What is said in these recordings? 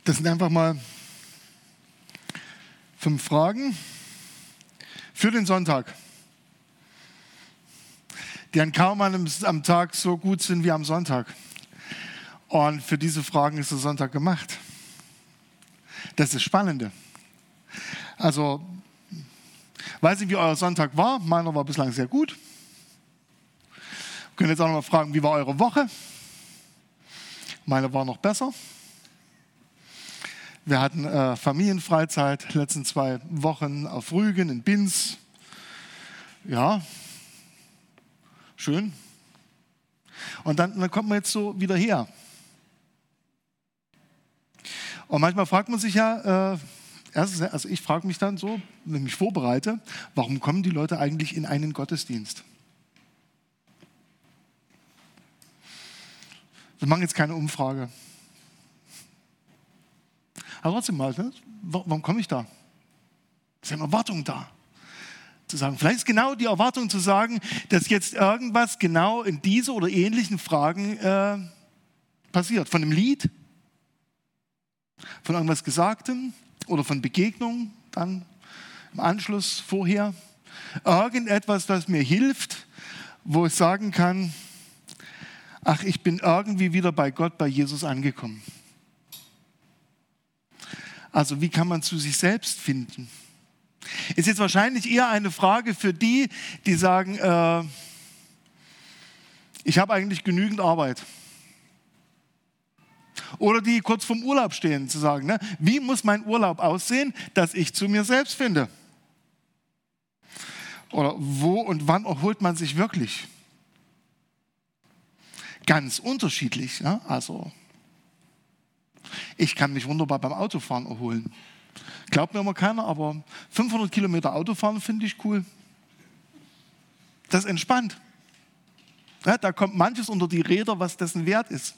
Das sind einfach mal 5 Fragen für den Sonntag, die an kaum am Tag so gut sind wie am Sonntag. Und für diese Fragen ist der Sonntag gemacht. Das ist das Spannende. Also, weiß nicht, wie euer Sonntag war. Meiner war bislang sehr gut. Wir können jetzt auch noch mal fragen, wie war eure Woche? Meine war noch besser. Wir hatten Familienfreizeit, letzten 2 Wochen auf Rügen in Binz. Ja, schön. Und dann kommt man jetzt so wieder her. Und manchmal fragt man sich ja, also ich frage mich dann so, wenn ich mich vorbereite, warum kommen die Leute eigentlich in einen Gottesdienst? Wir machen jetzt keine Umfrage. Aber trotzdem mal, ne? Warum komme ich da? Es ist eine Erwartung da. Zu sagen, vielleicht ist genau die Erwartung zu sagen, dass jetzt irgendwas genau in diese oder ähnlichen Fragen passiert. Von einem Lied, von irgendwas Gesagtem oder von Begegnungen dann im Anschluss, vorher. Irgendetwas, das mir hilft, wo ich sagen kann, ach, ich bin irgendwie wieder bei Gott, bei Jesus angekommen. Also wie kann man zu sich selbst finden? Ist jetzt wahrscheinlich eher eine Frage für die, die sagen, ich habe eigentlich genügend Arbeit. Oder die kurz vorm Urlaub stehen, zu sagen, ne, wie muss mein Urlaub aussehen, dass ich zu mir selbst finde? Oder wo und wann erholt man sich wirklich? Ganz unterschiedlich. Ne? Also ich kann mich wunderbar beim Autofahren erholen. Glaubt mir immer keiner, aber 500 Kilometer Autofahren finde ich cool. Das entspannt. Ja, da kommt manches unter die Räder, was dessen wert ist.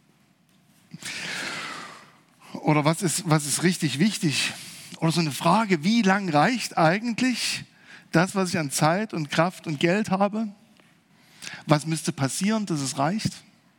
Oder was ist richtig wichtig? Oder so eine Frage, wie lang reicht eigentlich das, was ich an Zeit und Kraft und Geld habe? Was müsste passieren, dass es reicht?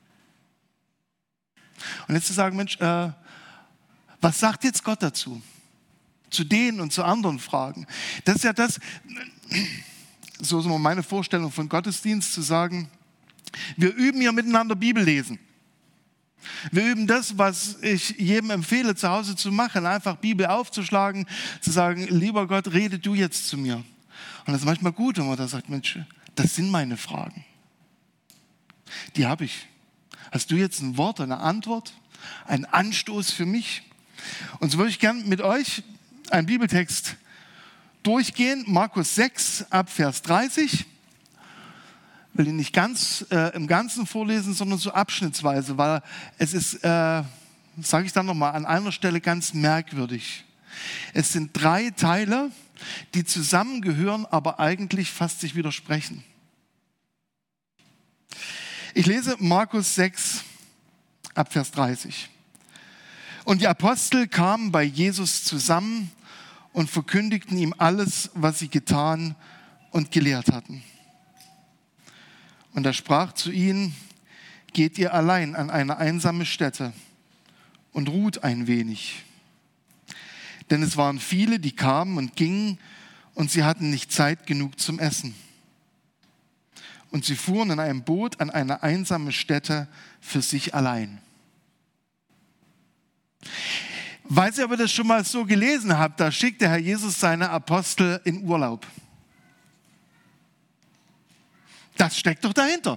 Und jetzt zu sagen, Mensch, was sagt jetzt Gott dazu? Zu denen und zu anderen Fragen. Das ist ja das, so ist immer meine Vorstellung von Gottesdienst, zu sagen, wir üben hier miteinander Bibel lesen. Wir üben das, was ich jedem empfehle, zu Hause zu machen, einfach Bibel aufzuschlagen, zu sagen, lieber Gott, rede du jetzt zu mir. Und das ist manchmal gut, wenn man da sagt, Mensch, das sind meine Fragen. Die habe ich. Hast du jetzt ein Wort, eine Antwort, einen Anstoß für mich? Und so würde ich gerne mit euch einen Bibeltext durchgehen, Markus 6 ab Vers 30. Ich will ihn nicht ganz im Ganzen vorlesen, sondern so abschnittsweise, weil es ist, sage ich dann nochmal, an einer Stelle ganz merkwürdig. Es sind 3 Teile, die zusammengehören, aber eigentlich fast sich widersprechen. Ich lese Markus 6 ab Vers 30. Und die Apostel kamen bei Jesus zusammen und verkündigten ihm alles, was sie getan und gelehrt hatten. Und er sprach zu ihnen, geht ihr allein an eine einsame Stätte und ruht ein wenig. Denn es waren viele, die kamen und gingen, und sie hatten nicht Zeit genug zum Essen. Und sie fuhren in einem Boot an eine einsame Stätte für sich allein. Weiß ihr, ob ihr das schon mal so gelesen habt, da schickt der Herr Jesus seine Apostel in Urlaub. Das steckt doch dahinter.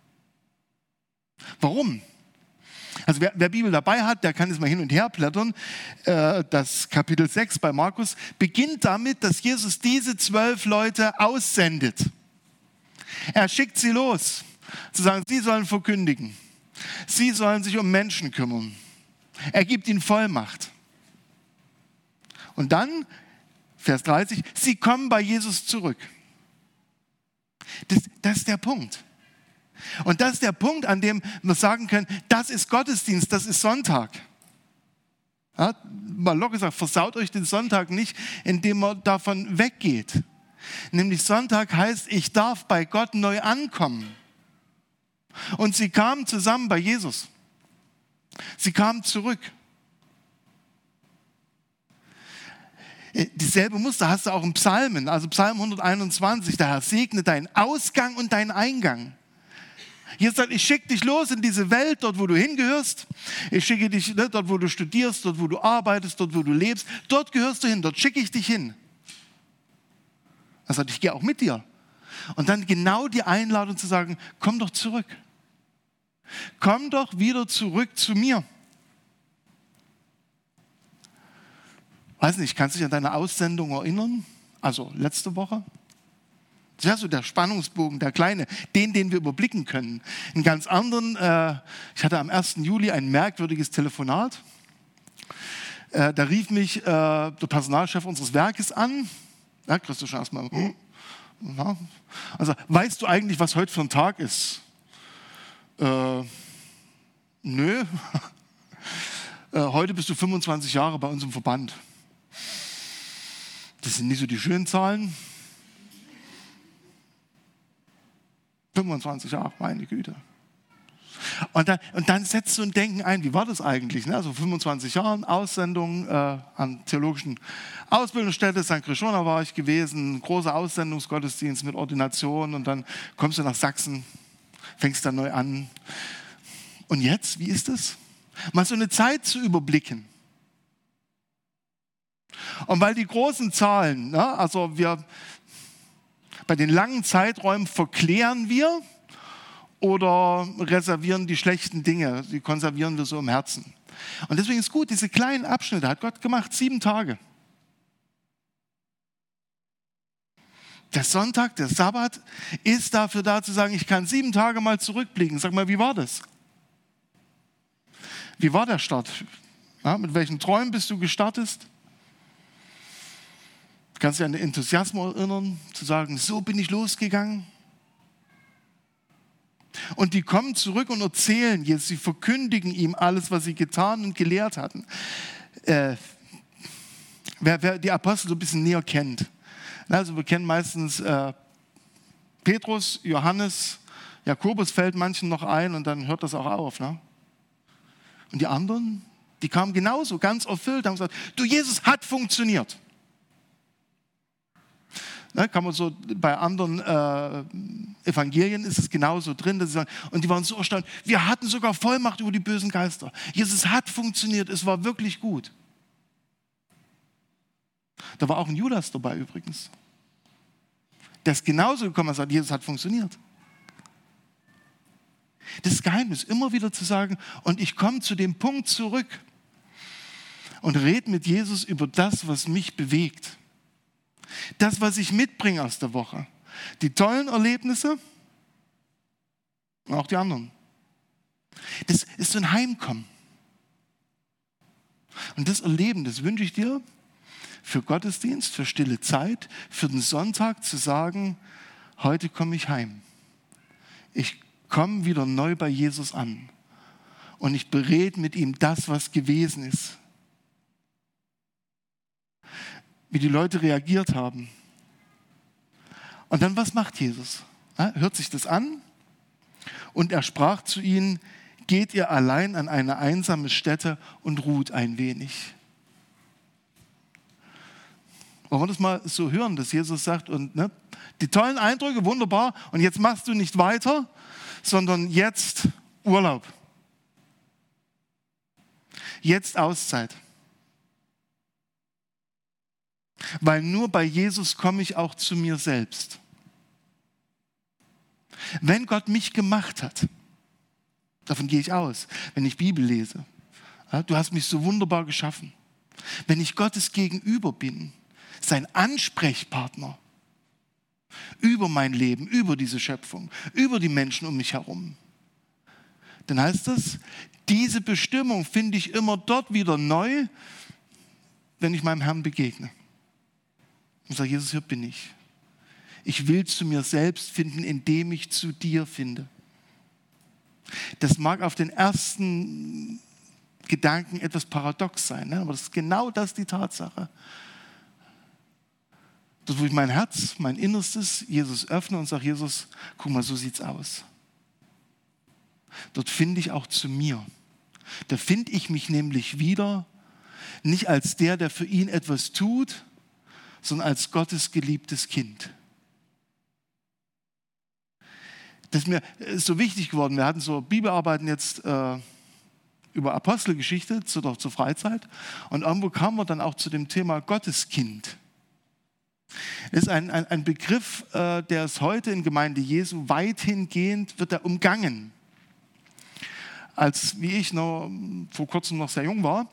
Warum? Also wer Bibel dabei hat, der kann jetzt mal hin und her blättern. Das Kapitel 6 bei Markus beginnt damit, dass Jesus diese 12 Leute aussendet. Er schickt sie los, zu sagen, sie sollen verkündigen. Sie sollen sich um Menschen kümmern. Er gibt ihnen Vollmacht. Und dann, Vers 30, sie kommen bei Jesus zurück. Das ist der Punkt. Und das ist der Punkt, an dem wir sagen können, das ist Gottesdienst, das ist Sonntag. Ja, mal locker gesagt, versaut euch den Sonntag nicht, indem man davon weggeht. Nämlich Sonntag heißt, ich darf bei Gott neu ankommen. Und sie kamen zusammen bei Jesus. Sie kamen zurück. Dieselbe Muster hast du auch in Psalmen, also Psalm 121, der Herr segne deinen Ausgang und deinen Eingang. Jesus sagt, ich schicke dich los in diese Welt, dort wo du hingehörst. Ich schicke dich dort, wo du studierst, dort wo du arbeitest, dort wo du lebst. Dort gehörst du hin, dort schicke ich dich hin. Er sagt, ich gehe auch mit dir. Und dann genau die Einladung zu sagen, komm doch zurück. Komm doch wieder zurück zu mir. Weiß nicht, kannst du dich an deine Aussendung erinnern? Also letzte Woche? Das wäre so der Spannungsbogen, der kleine, den wir überblicken können. Einen ganz anderen, ich hatte am 1. Juli ein merkwürdiges Telefonat. Da rief mich der Personalchef unseres Werkes an. Ja, kriegst du schon erstmal. Ja. Also, weißt du eigentlich, was heute für ein Tag ist? Nö. Heute bist du 25 Jahre bei uns im Verband. Das sind nicht so die schönen Zahlen. 25 Jahre, meine Güte. Und dann setzt so ein Denken ein, wie war das eigentlich? Ne? Also 25 Jahren Aussendung an theologischen Ausbildungsstätte, St. Krishona war ich gewesen, großer Aussendungsgottesdienst mit Ordination und dann kommst du nach Sachsen, fängst dann neu an. Und jetzt, wie ist es? Mal so eine Zeit zu überblicken. Und weil die großen Zahlen, ne, also bei den langen Zeiträumen verklären wir oder reservieren die schlechten Dinge, die konservieren wir so im Herzen. Und deswegen ist gut, diese kleinen Abschnitte hat Gott gemacht, 7 Tage. Der Sonntag, der Sabbat, ist dafür da zu sagen, ich kann 7 Tage mal zurückblicken. Sag mal, wie war das? Wie war der Start? Ja, mit welchen Träumen bist du gestartet? Kannst du dich an den Enthusiasmus erinnern, zu sagen, so bin ich losgegangen? Und die kommen zurück und erzählen jetzt, sie verkündigen ihm alles, was sie getan und gelehrt hatten. Wer die Apostel so ein bisschen näher kennt, also wir kennen meistens Petrus, Johannes, Jakobus fällt manchen noch ein und dann hört das auch auf. Ne? Und die anderen, die kamen genauso, ganz erfüllt, haben gesagt, du, Jesus hat funktioniert. Ne, kann man so, bei anderen Evangelien ist es genauso drin, dass sie sagen, und die waren so erstaunt, wir hatten sogar Vollmacht über die bösen Geister. Jesus hat funktioniert, es war wirklich gut. Da war auch ein Judas dabei übrigens. Der ist genauso gekommen und sagt, Jesus hat funktioniert. Das Geheimnis, immer wieder zu sagen, und ich komme zu dem Punkt zurück und rede mit Jesus über das, was mich bewegt. Das, was ich mitbringe aus der Woche. Die tollen Erlebnisse und auch die anderen. Das ist so ein Heimkommen. Und das Erleben, das wünsche ich dir für Gottesdienst, für stille Zeit, für den Sonntag zu sagen, heute komme ich heim. Ich komme wieder neu bei Jesus an. Und ich berede mit ihm das, was gewesen ist. Wie die Leute reagiert haben. Und dann, was macht Jesus? Hört sich das an? Und er sprach zu ihnen, geht ihr allein an eine einsame Stätte und ruht ein wenig. Wollen wir das mal so hören, dass Jesus sagt, und ne, die tollen Eindrücke, wunderbar, und jetzt machst du nicht weiter, sondern jetzt Urlaub. Jetzt Auszeit. Weil nur bei Jesus komme ich auch zu mir selbst. Wenn Gott mich gemacht hat, davon gehe ich aus, wenn ich Bibel lese, ja, du hast mich so wunderbar geschaffen. Wenn ich Gottes Gegenüber bin, sein Ansprechpartner über mein Leben, über diese Schöpfung, über die Menschen um mich herum, dann heißt das, diese Bestimmung finde ich immer dort wieder neu, wenn ich meinem Herrn begegne. Und sage, Jesus, hier bin ich. Ich will zu mir selbst finden, indem ich zu dir finde. Das mag auf den ersten Gedanken etwas paradox sein, ne? Aber das ist genau das die Tatsache. Dort, wo ich mein Herz, mein Innerstes Jesus öffne und sage, Jesus, guck mal, so sieht's aus. Dort finde ich auch zu mir. Da finde ich mich nämlich wieder, nicht als der für ihn etwas tut, sondern als Gottes geliebtes Kind. Das ist mir so wichtig geworden. Wir hatten so Bibelarbeiten jetzt über Apostelgeschichte zur Freizeit und irgendwo kamen wir dann auch zu dem Thema Gotteskind. Das ist ein Begriff, der ist heute in Gemeinde Jesu weithingehend, wird er umgangen. Als, wie ich noch vor kurzem noch sehr jung war,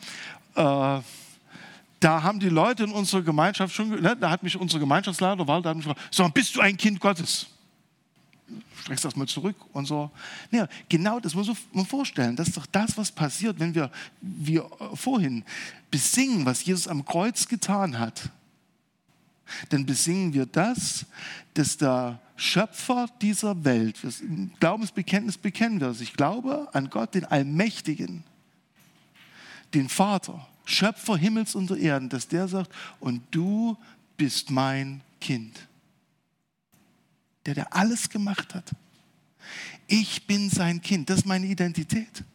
da haben die Leute in unserer Gemeinschaft schon, da hat mich unser Gemeinschaftsleiter, da hat mich gefragt, so, bist du ein Kind Gottes? Streckst das mal zurück und so. Ja, genau, das muss man vorstellen. Das ist doch das, was passiert, wenn wir vorhin besingen, was Jesus am Kreuz getan hat. Dann besingen wir das, dass der Schöpfer dieser Welt, das Glaubensbekenntnis bekennen wir, ich glaube an Gott, den Allmächtigen, den Vater, Schöpfer Himmels und der Erden, dass der sagt, und du bist mein Kind. Der alles gemacht hat. Ich bin sein Kind, das ist meine Identität.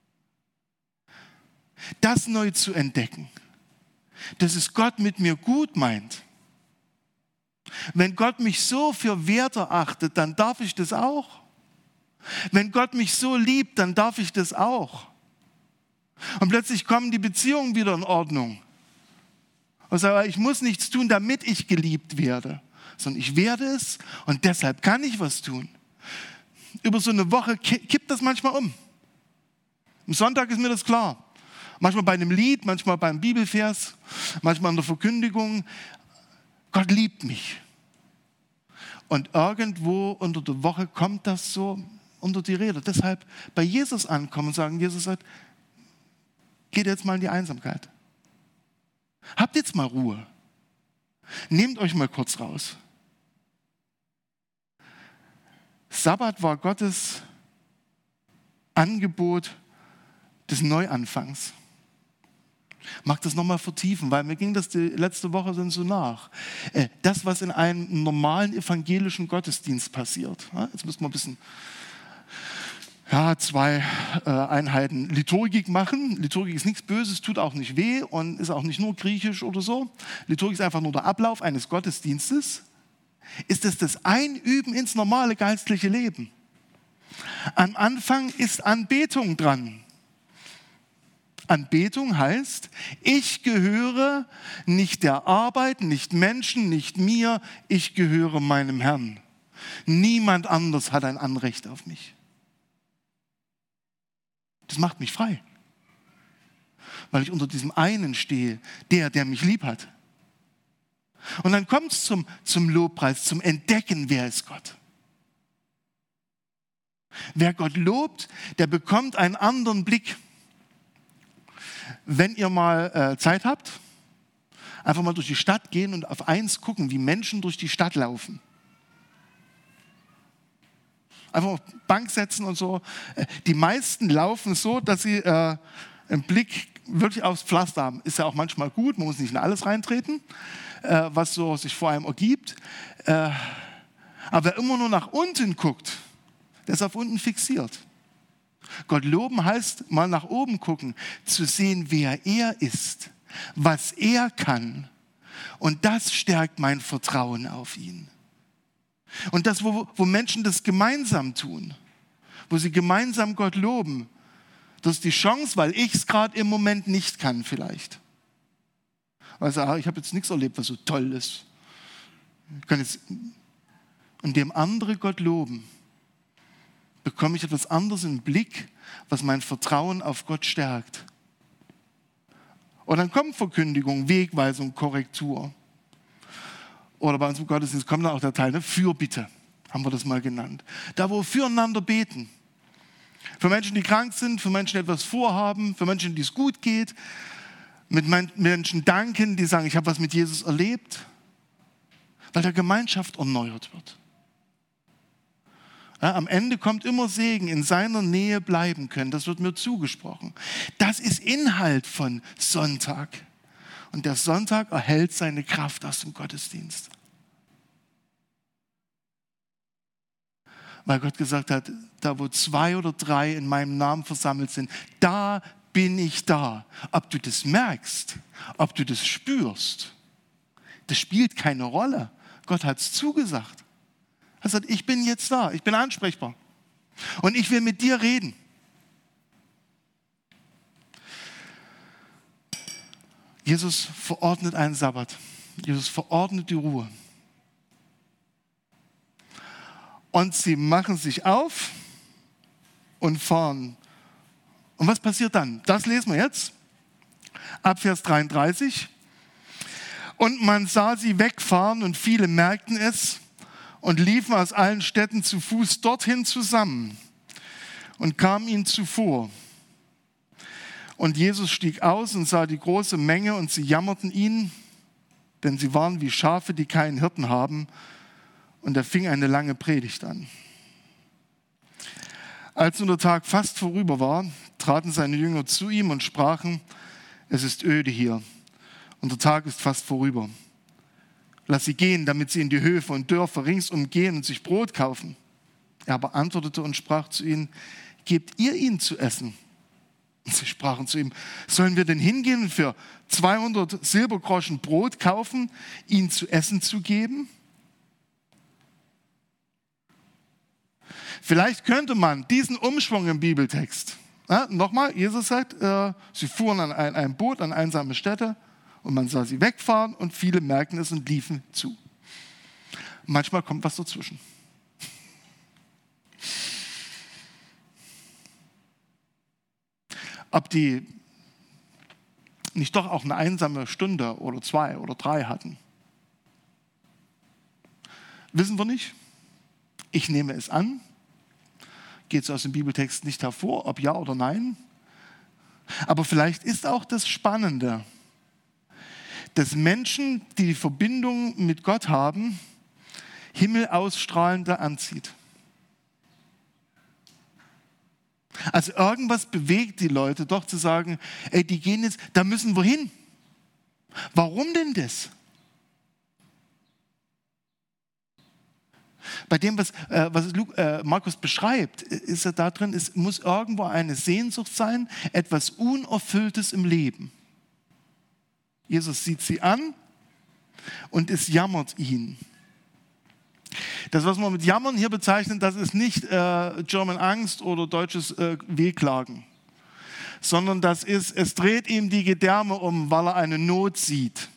Das neu zu entdecken, dass es Gott mit mir gut meint. Wenn Gott mich so für wert erachtet, dann darf ich das auch. Wenn Gott mich so liebt, dann darf ich das auch. Und plötzlich kommen die Beziehungen wieder in Ordnung. Und sage, ich muss nichts tun, damit ich geliebt werde, sondern ich werde es und deshalb kann ich was tun. Über so eine Woche kippt das manchmal um. Am Sonntag ist mir das klar. Manchmal bei einem Lied, manchmal beim Bibelvers, manchmal in der Verkündigung. Gott liebt mich. Und irgendwo unter der Woche kommt das so unter die Räder. Deshalb bei Jesus ankommen und sagen, Jesus sagt, geht jetzt mal in die Einsamkeit. Habt jetzt mal Ruhe. Nehmt euch mal kurz raus. Sabbat war Gottes Angebot des Neuanfangs. Mag das nochmal vertiefen, weil mir ging das die letzte Woche so nach. Das, was in einem normalen evangelischen Gottesdienst passiert. Jetzt müssen wir ein bisschen 2 Einheiten Liturgik machen. Liturgik ist nichts Böses, tut auch nicht weh und ist auch nicht nur griechisch oder so. Liturgik ist einfach nur der Ablauf eines Gottesdienstes. Ist es das Einüben ins normale geistliche Leben. Am Anfang ist Anbetung dran. Anbetung heißt, ich gehöre nicht der Arbeit, nicht Menschen, nicht mir, ich gehöre meinem Herrn. Niemand anders hat ein Anrecht auf mich. Das macht mich frei, weil ich unter diesem einen stehe, der mich lieb hat. Und dann kommt es zum Lobpreis, zum Entdecken, wer ist Gott. Wer Gott lobt, der bekommt einen anderen Blick. Wenn ihr mal Zeit habt, einfach mal durch die Stadt gehen und auf eins gucken, wie Menschen durch die Stadt laufen. Einfach auf die Bank setzen und so. Die meisten laufen so, dass sie einen Blick wirklich aufs Pflaster haben. Ist ja auch manchmal gut, man muss nicht in alles reintreten, was so sich vor einem ergibt. Aber wer immer nur nach unten guckt, der ist auf unten fixiert. Gott loben heißt, mal nach oben gucken, zu sehen, wer er ist, was er kann. Und das stärkt mein Vertrauen auf ihn. Und das, wo Menschen das gemeinsam tun, wo sie gemeinsam Gott loben, das ist die Chance, weil ich es gerade im Moment nicht kann vielleicht. Also ich habe jetzt nichts erlebt, was so toll ist. Ich kann jetzt, indem andere Gott loben, bekomme ich etwas anderes im Blick, was mein Vertrauen auf Gott stärkt. Und dann kommt Verkündigung, Wegweisung, Korrektur. Oder bei uns im Gottesdienst kommt dann auch der Teil, Fürbitte, haben wir das mal genannt. Da, wo wir füreinander beten. Für Menschen, die krank sind, für Menschen, die etwas vorhaben, für Menschen, die es gut geht. Mit Menschen danken, die sagen, ich habe was mit Jesus erlebt. Weil der Gemeinschaft erneuert wird. Ja, am Ende kommt immer Segen, in seiner Nähe bleiben können. Das wird mir zugesprochen. Das ist Inhalt von Sonntag. Und der Sonntag erhält seine Kraft aus dem Gottesdienst. Weil Gott gesagt hat, da wo 2 oder 3 in meinem Namen versammelt sind, da bin ich da. Ob du das merkst, ob du das spürst, Das spielt keine Rolle. Gott hat es zugesagt. Er sagt, ich bin jetzt da, ich bin ansprechbar. Und ich will mit dir reden. Jesus verordnet einen Sabbat. Jesus verordnet die Ruhe. Und sie machen sich auf und fahren. Und was passiert dann? Das lesen wir jetzt. Ab Vers 33. Und man sah sie wegfahren und viele merkten es und liefen aus allen Städten zu Fuß dorthin zusammen und kamen ihnen zuvor. Und Jesus stieg aus und sah die große Menge und sie jammerten ihn, denn sie waren wie Schafe, die keinen Hirten haben. Und er fing eine lange Predigt an. Als nun der Tag fast vorüber war, traten seine Jünger zu ihm und sprachen, es ist öde hier und der Tag ist fast vorüber. Lass sie gehen, damit sie in die Höfe und Dörfer ringsum gehen und sich Brot kaufen. Er aber antwortete und sprach zu ihnen, gebt ihr ihnen zu essen. Und sie sprachen zu ihm, sollen wir denn hingehen und für 200 Silbergroschen Brot kaufen, ihnen zu essen zu geben? Vielleicht könnte man diesen Umschwung im Bibeltext, nochmal, Jesus sagt, sie fuhren an ein Boot an einsame Städte und man sah sie wegfahren und viele merkten es und liefen zu. Manchmal kommt was dazwischen. Ob die nicht doch auch eine einsame Stunde oder 2 oder 3 hatten, wissen wir nicht. Ich nehme es an. Geht es aus dem Bibeltext nicht hervor, ob ja oder nein. Aber vielleicht ist auch das Spannende, dass Menschen, die die Verbindung mit Gott haben, Himmelausstrahlende anzieht. Also irgendwas bewegt die Leute doch zu sagen, ey, die gehen jetzt, da müssen wir hin. Warum denn das? Bei dem, was Markus beschreibt, ist er da drin, es muss irgendwo eine Sehnsucht sein, etwas Unerfülltes im Leben. Jesus sieht sie an und es jammert ihn. Das, was wir mit Jammern hier bezeichnen, das ist nicht German Angst oder deutsches Wehklagen, sondern das ist, es dreht ihm die Gedärme um, weil er eine Not sieht.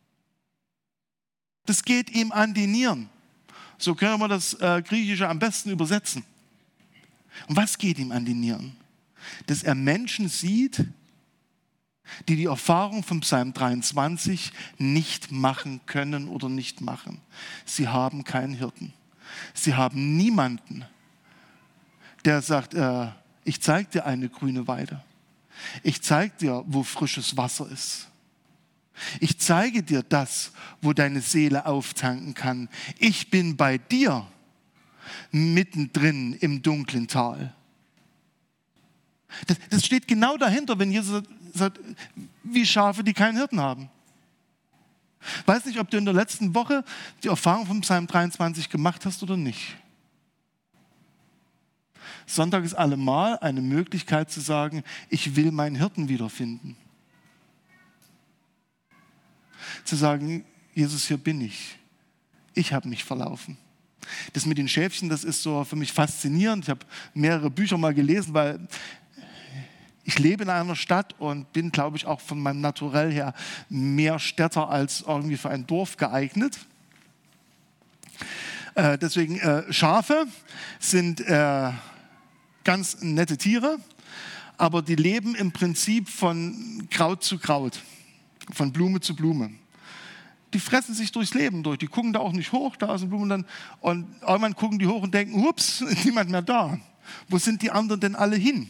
Das geht ihm an die Nieren. So können wir das Griechische am besten übersetzen. Und was geht ihm an die Nieren? Dass er Menschen sieht, die Erfahrung von Psalm 23 nicht machen können oder nicht machen. Sie haben keinen Hirten. Sie haben niemanden, der sagt, ich zeige dir eine grüne Weide. Ich zeige dir, wo frisches Wasser ist. Ich zeige dir das, wo deine Seele auftanken kann. Ich bin bei dir, mittendrin im dunklen Tal. Das steht genau dahinter, wenn Jesus sagt, wie Schafe, die keinen Hirten haben. Ich weiß nicht, ob du in der letzten Woche die Erfahrung von Psalm 23 gemacht hast oder nicht. Sonntag ist allemal eine Möglichkeit zu sagen, ich will meinen Hirten wiederfinden. Zu sagen, Jesus, hier bin ich. Ich habe mich verlaufen. Das mit den Schäfchen, das ist so für mich faszinierend. Ich habe mehrere Bücher mal gelesen, weil ich lebe in einer Stadt und bin, glaube ich, auch von meinem Naturell her mehr Städter als irgendwie für ein Dorf geeignet. Deswegen Schafe sind ganz nette Tiere, aber die leben im Prinzip von Kraut zu Kraut, von Blume zu Blume. Die fressen sich durchs Leben durch. Die gucken da auch nicht hoch, da ist eine Blume dann. Und irgendwann gucken die hoch und denken, ups, niemand mehr da. Wo sind die anderen denn alle hin?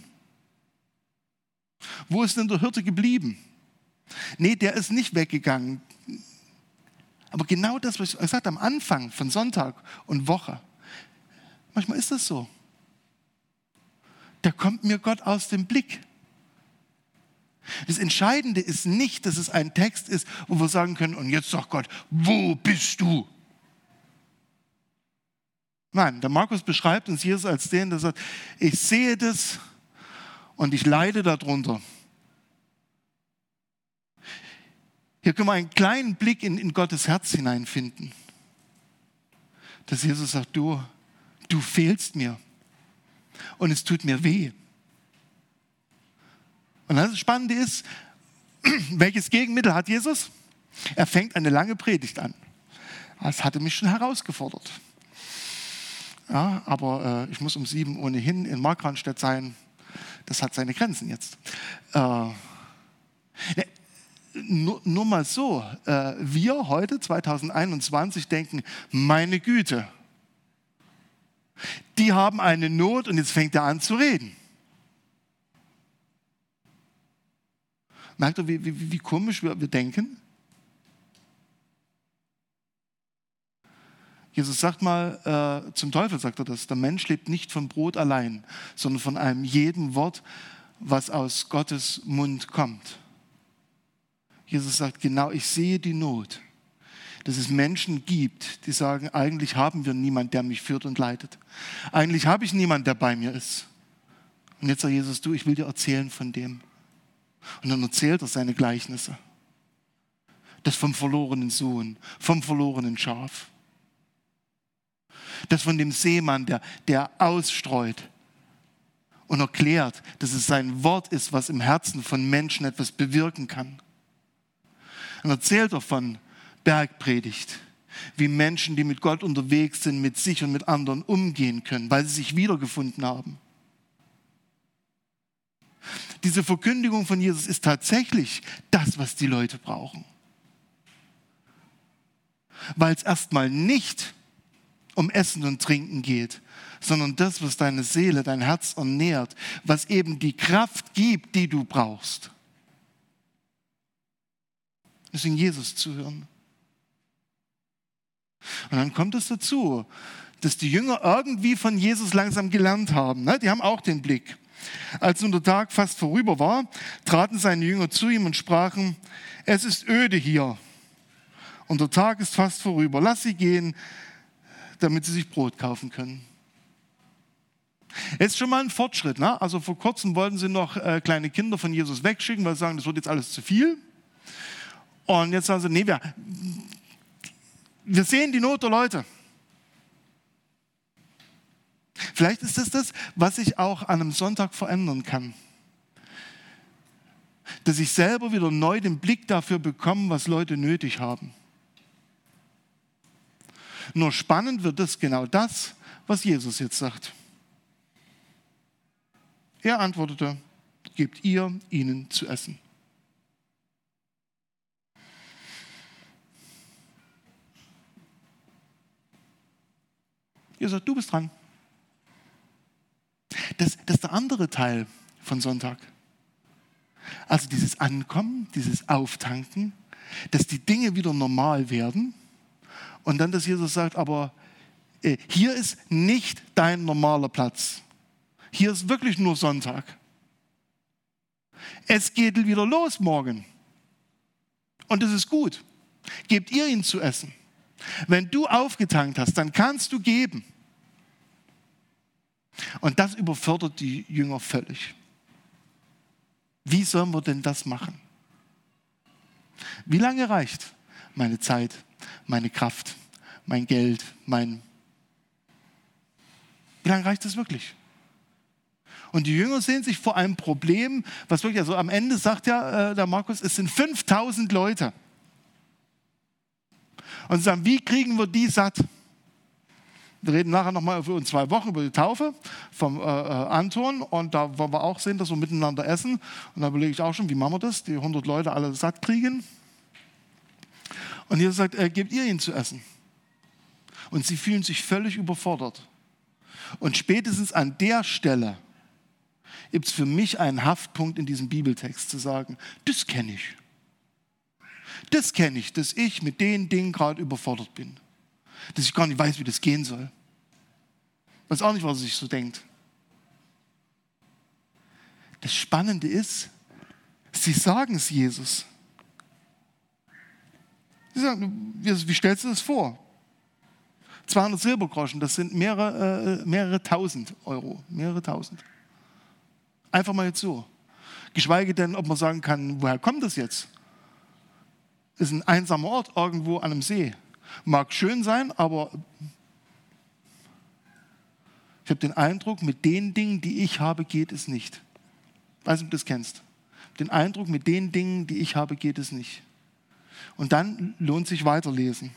Wo ist denn der Hirte geblieben? Nee, der ist nicht weggegangen. Aber genau das, was ich gesagt habe, am Anfang von Sonntag und Woche, manchmal ist das so. Da kommt mir Gott aus dem Blick. Das Entscheidende ist nicht, dass es ein Text ist, wo wir sagen können, und jetzt sagt Gott, wo bist du? Nein, der Markus beschreibt uns Jesus als den, der sagt, ich sehe das und ich leide darunter. Hier können wir einen kleinen Blick in Gottes Herz hineinfinden. Dass Jesus sagt, du fehlst mir und es tut mir weh. Und das Spannende ist, welches Gegenmittel hat Jesus? Er fängt eine lange Predigt an. Das hatte mich schon herausgefordert. Ja, aber ich muss um 7 ohnehin in Markranstädt sein. Das hat seine Grenzen jetzt. Nur mal so, wir heute 2021 denken, meine Güte, die haben eine Not und jetzt fängt er an zu reden. Merkt ihr, wie komisch wir denken? Jesus sagt mal, zum Teufel sagt er das, der Mensch lebt nicht von Brot allein, sondern von einem jeden Wort, was aus Gottes Mund kommt. Jesus sagt, genau, ich sehe die Not, dass es Menschen gibt, die sagen, eigentlich haben wir niemanden, der mich führt und leitet. Eigentlich habe ich niemanden, der bei mir ist. Und jetzt sagt Jesus, ich will dir erzählen von dem. Und dann erzählt er seine Gleichnisse. Das vom verlorenen Sohn, vom verlorenen Schaf. Das von dem Seemann, der ausstreut und erklärt, dass es sein Wort ist, was im Herzen von Menschen etwas bewirken kann. Dann erzählt er von Bergpredigt, wie Menschen, die mit Gott unterwegs sind, mit sich und mit anderen umgehen können, weil sie sich wiedergefunden haben. Diese Verkündigung von Jesus ist tatsächlich das, was die Leute brauchen. Weil es erstmal nicht um Essen und Trinken geht, sondern das, was deine Seele, dein Herz ernährt, was eben die Kraft gibt, die du brauchst. Deswegen Jesus zuhören. Und dann kommt es dazu, dass die Jünger irgendwie von Jesus langsam gelernt haben. Die haben auch den Blick. Als nun der Tag fast vorüber war, traten seine Jünger zu ihm und sprachen, es ist öde hier und der Tag ist fast vorüber. Lass sie gehen, damit sie sich Brot kaufen können. Es ist schon mal ein Fortschritt. Also vor kurzem wollten sie noch kleine Kinder von Jesus wegschicken, weil sie sagen, das wird jetzt alles zu viel. Und jetzt sagen sie, nee, wir sehen die Not der Leute. Vielleicht ist es das, was ich auch an einem Sonntag verändern kann. Dass ich selber wieder neu den Blick dafür bekomme, was Leute nötig haben. Nur spannend wird es genau das, was Jesus jetzt sagt. Er antwortete, gebt ihr ihnen zu essen. Jesus sagt, du bist dran. Das ist der andere Teil von Sonntag. Also dieses Ankommen, dieses Auftanken, dass die Dinge wieder normal werden und dann, dass Jesus sagt, aber hier ist nicht dein normaler Platz. Hier ist wirklich nur Sonntag. Es geht wieder los morgen. Und das ist gut. Gebt ihr ihnen zu essen. Wenn du aufgetankt hast, dann kannst du geben. Und das überfordert die Jünger völlig. Wie sollen wir denn das machen? Wie lange reicht meine Zeit, meine Kraft, mein Geld, wie lange reicht das wirklich? Und die Jünger sehen sich vor einem Problem, was wirklich, also am Ende sagt ja der Markus, es sind 5000 Leute. Und sie sagen, wie kriegen wir die satt? Wir reden nachher nochmal in 2 Wochen über die Taufe vom Anton und da wollen wir auch sehen, dass wir miteinander essen. Und da überlege ich auch schon, wie machen wir das, die 100 Leute alle satt kriegen. Und Jesus sagt, gebt ihr ihnen zu essen. Und sie fühlen sich völlig überfordert. Und spätestens an der Stelle gibt es für mich einen Haftpunkt in diesem Bibeltext zu sagen, das kenne ich. Das kenne ich, dass ich mit den Dingen gerade überfordert bin. Dass ich gar nicht weiß, wie das gehen soll. Ich weiß auch nicht, was er sich so denkt. Das Spannende ist, sie sagen es Jesus. Sie sagen, wie stellst du das vor? 200 Silbergroschen, das sind mehrere tausend Euro. Mehrere tausend. Einfach mal jetzt so. Geschweige denn, ob man sagen kann, woher kommt das jetzt? ist ein einsamer Ort irgendwo an einem See. Mag schön sein, aber ich habe den Eindruck, mit den Dingen, die ich habe, geht es nicht. Weiß nicht, ob du das kennst. Den Eindruck, mit den Dingen, die ich habe, geht es nicht. Und dann lohnt sich weiterlesen.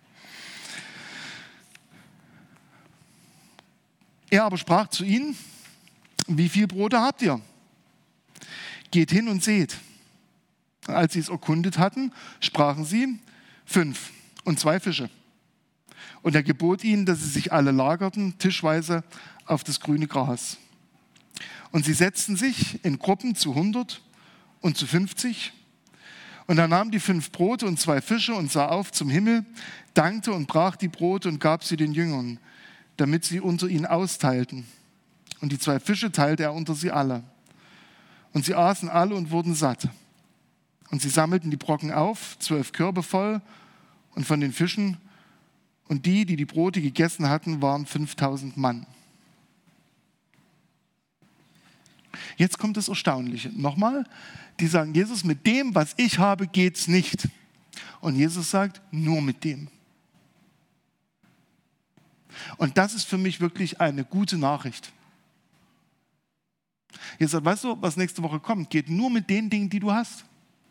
Er aber sprach zu ihnen: Wie viel Brote habt ihr? Geht hin und seht. Als sie es erkundet hatten, sprachen sie: 5 und 2 Fische. Und er gebot ihnen, dass sie sich alle lagerten, tischweise auf das grüne Gras. Und sie setzten sich in Gruppen zu 100 und zu 50. Und er nahm die 5 Brote und 2 Fische und sah auf zum Himmel, dankte und brach die Brote und gab sie den Jüngern, damit sie unter ihnen austeilten. Und die 2 Fische teilte er unter sie alle. Und sie aßen alle und wurden satt. Und sie sammelten die Brocken auf, 12 Körbe voll, und von den Fischen. Und die Brote gegessen hatten, waren 5000 Mann. Jetzt kommt das Erstaunliche. Nochmal, die sagen: Jesus, mit dem, was ich habe, geht's nicht. Und Jesus sagt: Nur mit dem. Und das ist für mich wirklich eine gute Nachricht. Jesus sagt: Weißt du, was nächste Woche kommt? Geht nur mit den Dingen, die du hast.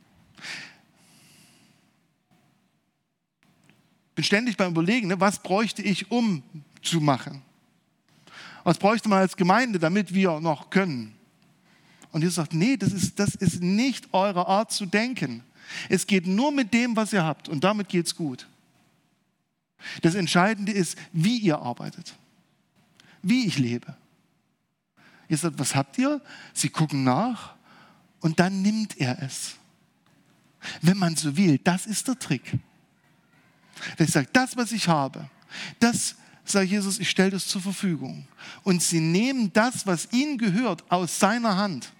Ich bin ständig beim Überlegen, was bräuchte ich, um zu machen? Was bräuchte man als Gemeinde, damit wir noch können? Und Jesus sagt: Nee, das ist nicht eure Art zu denken. Es geht nur mit dem, was ihr habt, und damit geht's gut. Das Entscheidende ist, wie ihr arbeitet, wie ich lebe. Ihr sagt: Was habt ihr? Sie gucken nach und dann nimmt er es. Wenn man so will, das ist der Trick. Dass ich sage, das, was ich habe, das, sagt Jesus, ich stelle das zur Verfügung. Und sie nehmen das, was ihnen gehört, aus seiner Hand.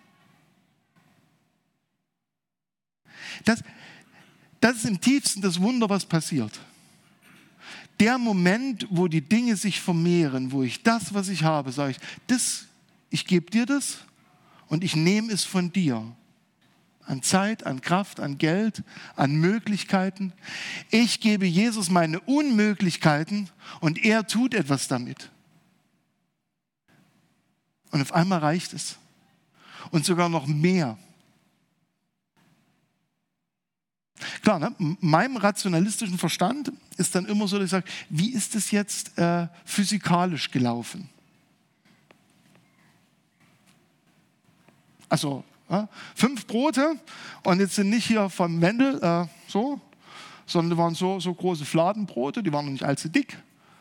Das ist im tiefsten das Wunder, was passiert. Der Moment, wo die Dinge sich vermehren, wo ich das, was ich habe, sage ich gebe dir das und ich nehme es von dir. An Zeit, an Kraft, an Geld, an Möglichkeiten. Ich gebe Jesus meine Unmöglichkeiten und er tut etwas damit. Und auf einmal reicht es. Und sogar noch mehr. Klar, ne? Meinem rationalistischen Verstand ist dann immer so, dass ich sage: Wie ist es jetzt physikalisch gelaufen? Also 5 Brote, und jetzt sind nicht hier vom Mendel sondern waren so große Fladenbrote, die waren noch nicht allzu dick.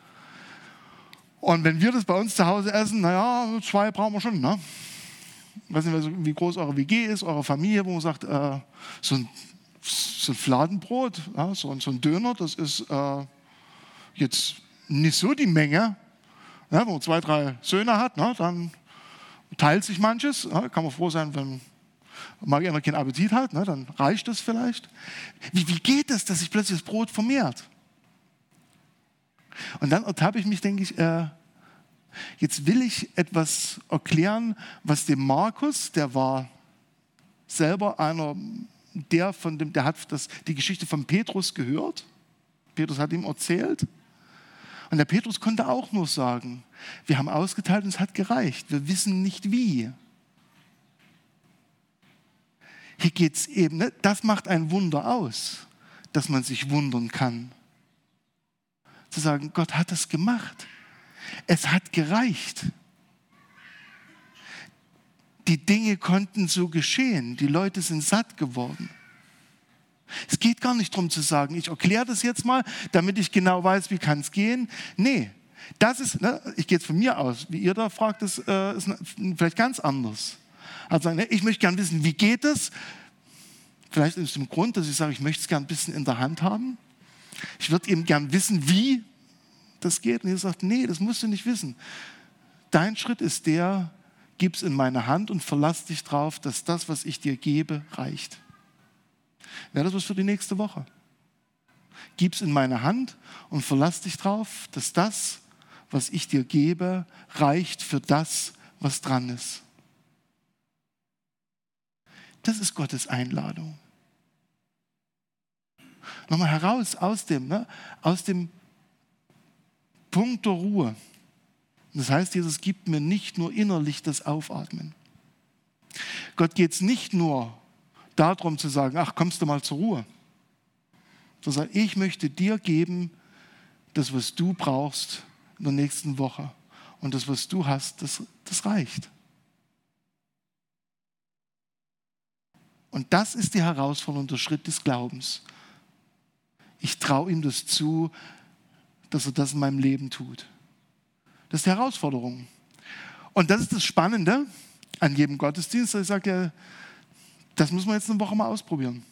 Und wenn wir das bei uns zu Hause essen, 2 brauchen wir schon. Ne? Ich weiß nicht, wie groß eure WG ist, eure Familie, wo man sagt, so ein Fladenbrot, so ein Döner, das ist jetzt nicht so die Menge. Ja, wenn man 2, 3 Söhne hat, dann teilt sich manches. Kann man froh sein, wenn mal einer keinen Appetit hat, dann reicht es vielleicht. Wie geht es, dass sich plötzlich das Brot vermehrt? Und dann ertappe ich mich, denke ich, jetzt will ich etwas erklären, was dem Markus, der war selber einer, der hat die Geschichte von Petrus gehört. Petrus hat ihm erzählt. Und der Petrus konnte auch nur sagen: Wir haben ausgeteilt und es hat gereicht. Wir wissen nicht wie. Hier geht es eben, das macht ein Wunder aus, dass man sich wundern kann. Zu sagen, Gott hat es gemacht. Es hat gereicht. Die Dinge konnten so geschehen. Die Leute sind satt geworden. Es geht gar nicht darum zu sagen, ich erkläre das jetzt mal, damit ich genau weiß, wie kann es gehen. Nee, das ist, ich gehe jetzt von mir aus, wie ihr da fragt, das ist vielleicht ganz anders. Also sagen, ich möchte gerne wissen, wie geht es? Vielleicht ist es im Grund, dass ich sage, ich möchte es gerne ein bisschen in der Hand haben. Ich würde eben gerne wissen, wie das geht. Und ihr sagt, nee, das musst du nicht wissen. Dein Schritt ist der, gib es in meine Hand und verlass dich drauf, dass das, was ich dir gebe, reicht. Wäre das was für die nächste Woche? Gib es in meine Hand und verlass dich drauf, dass das, was ich dir gebe, reicht für das, was dran ist. Das ist Gottes Einladung. Nochmal heraus aus dem Punkt der Ruhe. Und das heißt, Jesus gibt mir nicht nur innerlich das Aufatmen. Gott geht es nicht nur darum zu sagen, ach, kommst du mal zur Ruhe. Sondern ich möchte dir geben, das, was du brauchst in der nächsten Woche. Und das, was du hast, das reicht. Und das ist die Herausforderung, der Schritt des Glaubens. Ich traue ihm das zu, dass er das in meinem Leben tut. Das ist die Herausforderung. Und das ist das Spannende an jedem Gottesdienst. Ich sage ja, das müssen wir jetzt eine Woche mal ausprobieren.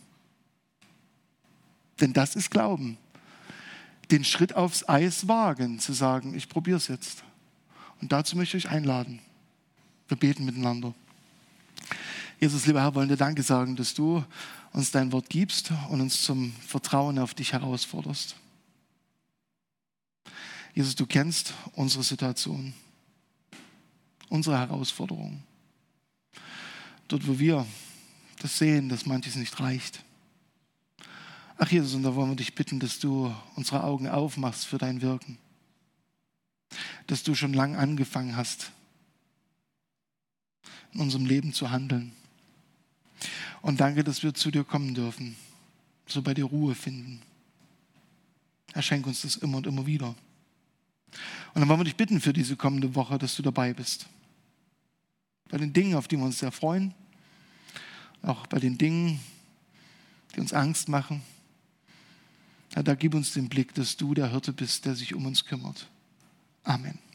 Denn das ist Glauben. Den Schritt aufs Eis wagen, zu sagen, ich probiere es jetzt. Und dazu möchte ich euch einladen. Wir beten miteinander. Jesus, lieber Herr, wollen dir Danke sagen, dass du uns dein Wort gibst und uns zum Vertrauen auf dich herausforderst. Jesus, du kennst unsere Situation, unsere Herausforderung. Dort, wo wir das sehen, dass manches nicht reicht. Ach Jesus, und da wollen wir dich bitten, dass du unsere Augen aufmachst für dein Wirken. Dass du schon lange angefangen hast, in unserem Leben zu handeln. Und danke, dass wir zu dir kommen dürfen, so bei dir Ruhe finden. Herr, schenk uns das immer und immer wieder. Und dann wollen wir dich bitten für diese kommende Woche, dass du dabei bist. Bei den Dingen, auf die wir uns sehr freuen, auch bei den Dingen, die uns Angst machen. Herr, da gib uns den Blick, dass du der Hirte bist, der sich um uns kümmert. Amen.